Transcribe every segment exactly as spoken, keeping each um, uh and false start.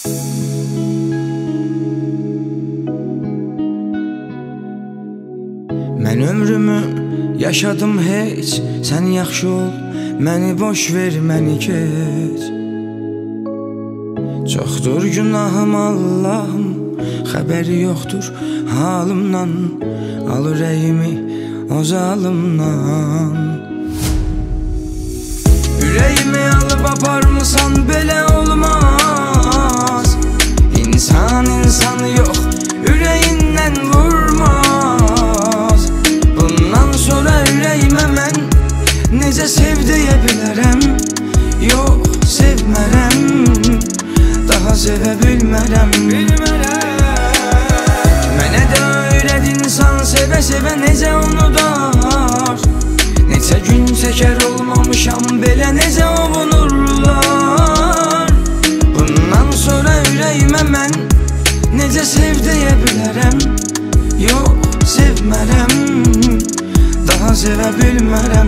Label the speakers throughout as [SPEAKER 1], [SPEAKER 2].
[SPEAKER 1] Mən ömrümü yaşadım heç, sən yaxşı ol, məni boş ver, məni keç. Çoxdur günahım Allahım, xəbəri yoxdur halımdan, al ürəyimi o zalımdan. Ürəyimi alıb aparmısan, belə olmaz. İnsan insanı yox, ürəyindən vurmaz. Bundan sonra ürəyimə mən necə sev deyə bilərəm? Yox, sevmərəm, daha sevə bilmərəm. Mənə də öyrədinsən, sevə-sevə necə unudar? Neçə gün çəkər olmamışam, belə necə ovunurlar? Bundan sonra ürəyimə mən necə sev deyə bilərəm? Yox, sevmərəm, daha sevə bilmərəm.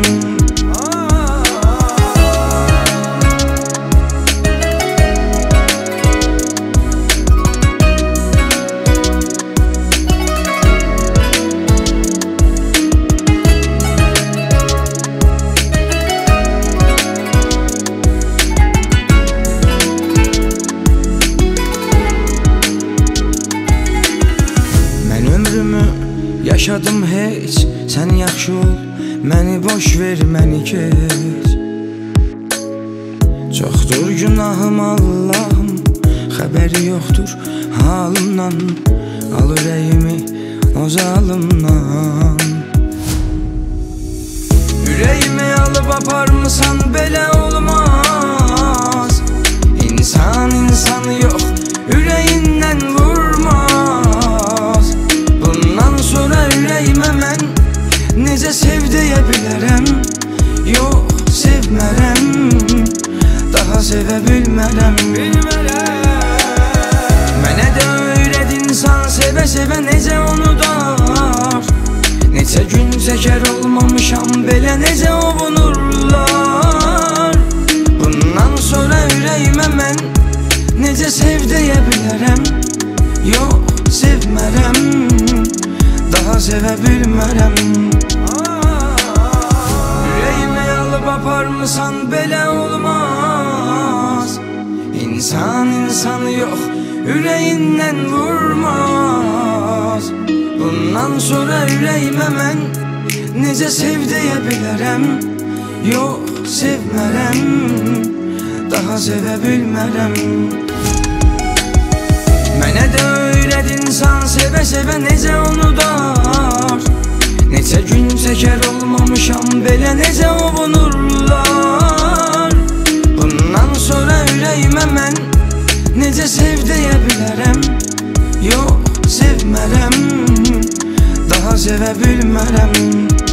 [SPEAKER 1] Yaşadım heç, sən yaxşı ol, məni boş ver, məni keç. Çoxdur günahım Allahım, xəbəri yoxdur halımdan, al ürəyimi o zalımdan. Ürəyimi alıb aparmısan, belə olmaz. İnsan insanı yox, ürəyindən vurmaz. Bundan sonra ürəyimə mən necə sev deyə bilərəm? Yox, sevmərəm, daha sevə bilmərəm. Mənə də öyrədinsən, sevə-sevə necə unudar? Neçə gün çəkər olmamışam, belə necə ovunurlar? Bundan sonra ürəyimə mən necə sev deyə bilərəm? Yox, sevmərəm, daha sevə bilmərəm. Ürəyimi alıb aparmısan, belə olmaz. İnsan insanı yox, ürəyindən vurmaz. Bundan sonra ürəyimə mən necə sev deyə bilərəm? Yox, sevmərəm, daha sevə bilmərəm. Mənə də öyrədinsən, sevə-sevə necə unudar? Neçə gün çəkər olmamışam, belə necə ovunurlar? Bundan sonra ürəyimə mən necə sev deyə bilərəm? Yox, sevmərəm, daha sevə bilmərəm.